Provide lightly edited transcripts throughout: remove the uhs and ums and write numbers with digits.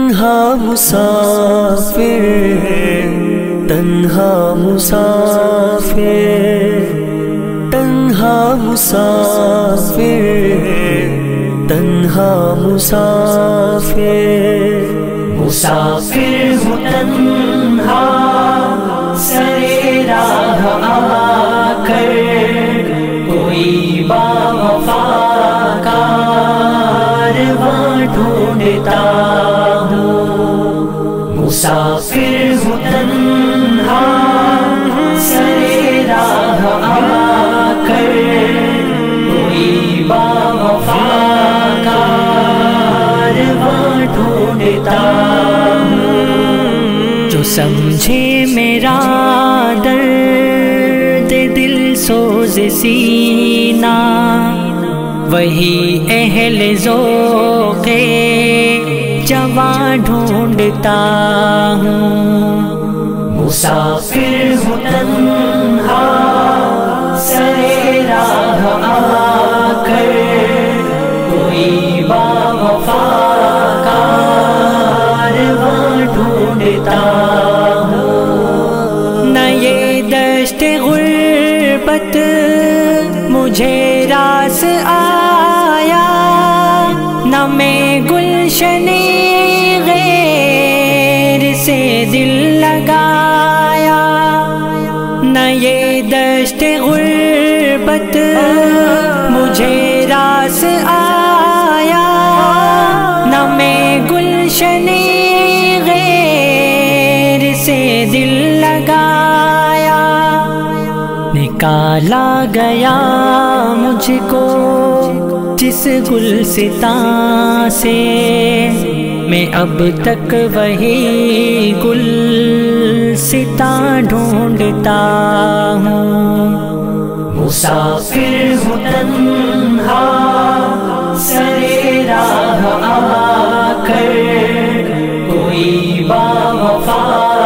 تنہا مسافر تنہا مسافر تنہا مسافر تنہا مسافر مسافر ہوں تنہا سرے راہ آ کر کوئی باوفا کارواں ڈھونڈتا ہوں مسافر ہوں تنہا سرے راہ آ کر کوئی باوفا کارواں ڈھونڈتا ہوں جو سمجھے میرا درد دل سوز سینہ وہی اہل ذوق جواں ڈھونڈتا ہوں مسافر ہوں تنہا سرے راہ آ کر کوئی باوفا کارواں ڈھونڈتا ہوں نہ یہ دشت غربت مجھے راس آیا نہ میں گلشن غیر سے دل لگایا نہ یہ دشت غربت مجھے راس آیا نہ میں گلشن غیر سے دل لگایا نکالا گیا مجھ کو جس گلستاں سے میں اب تک وہی گلستاں ڈھونڈتا ہوں مسافر ہوں تنہا سرے راہ آ کر کوئی باوفا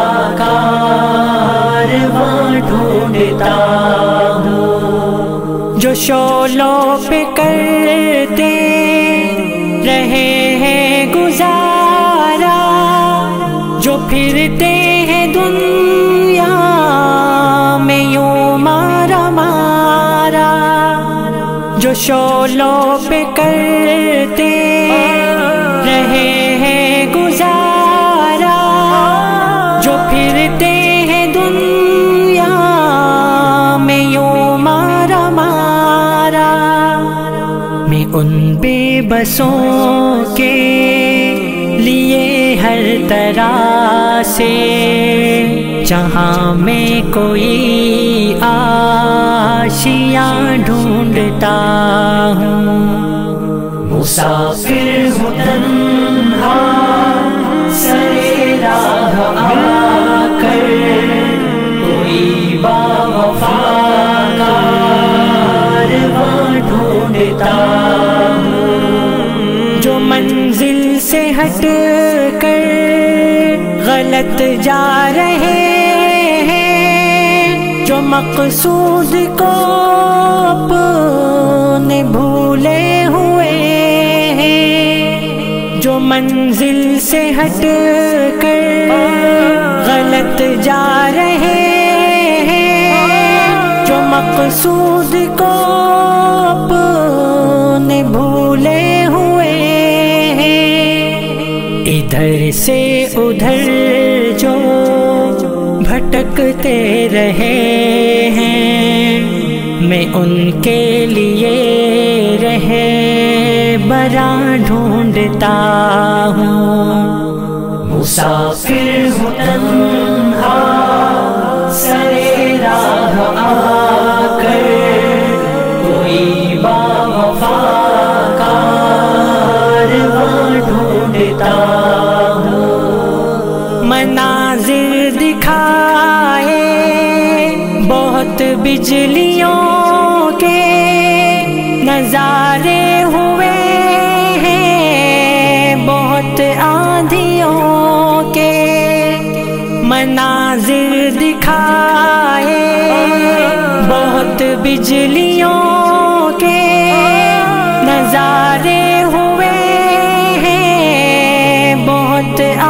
کارواں ڈھونڈتا ہوں جو شعلوں پہ کرتے رہے ہیں گزارا جو پھرتے ہیں دنیا میں یوں مارا مارا جو شعلوں پہ کرتے رہے ہیں گزارا جو پھرتے ہیں دنیا میں یوں مارا مارا میں ان بے بسوں کے لیے ہر طرح سے جہاں میں کوئی آشیاں ڈھونڈتا ہوں مسافر ہوں تنہا سرے راہ آ کر کوئی باوفا کارواں ڈھونڈتا ہوں جو منزل سے ہٹ کر غلط جا رہے ہیں جو مقصود کو اپنے بھولے ہوئے ہیں جو منزل سے ہٹ کر غلط جا رہے ہیں جو مقصود کو اپنے بھولے ہوئے ہیں ادھر سے ادھر جو بھٹکتے رہے ہیں میں ان کے لیے رہے براں ڈھونڈتا ہوں مسافر ہوں تنہا سرے راہ آ کر کوئی باوفا کارواں ڈھونڈتا ہوں مناظر دکھائے بہت بجلیوں کے نظارے ہوئے ہیں بہت آندھیوں کے مناظر دکھائے بہت بجلیوں کے نظارے ہوئے ہیں بہت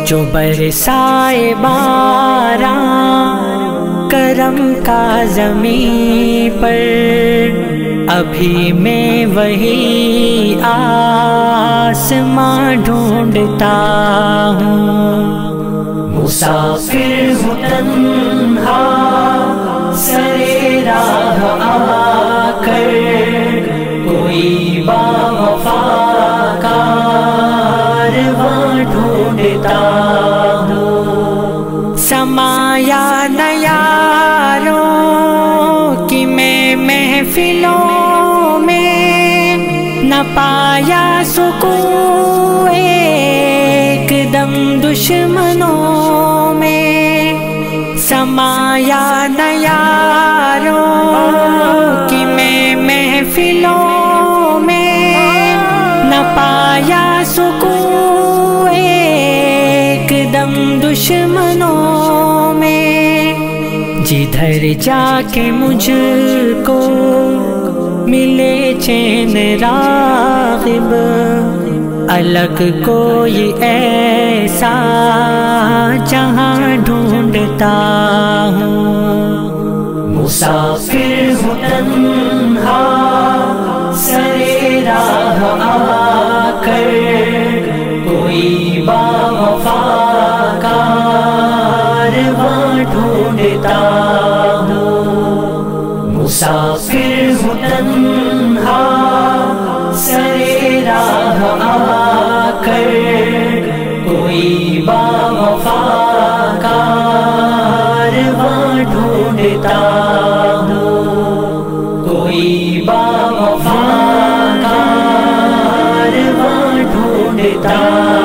جو برسائے باران کرم کا زمین پر، ابھی میں وہی آسماں ڈھونڈتا ہوں۔ مسافر ہوں تنہا سرے راہ آ کر، کوئی باوفا کارواں ڈھونڈتا ہوں۔ سمایا نہ یاروں کی میں محفلوں میں، نہ پایا سکون ایک دم دشمنوں میں۔ سمایا نہ یاروں کی میں محفلوں میں، نہ پایا سکون ایک دم دشمنوں میں۔ جدھر جا کے مجھ کو ملے چین راغب، الگ کوئی ایسا جہاں ڈھونڈتا ہوں۔ مسافر ہوں تنہا سرے راہ آ کر، کوئی باوفا کارواں ڈھونڈتا ہوں۔ مسافر ہوں تنہا سرے راہ آ کر، کوئی باوفا کارواں ڈھونڈتا ہوں۔ کوئی باوفا کارواں ڈھونڈتا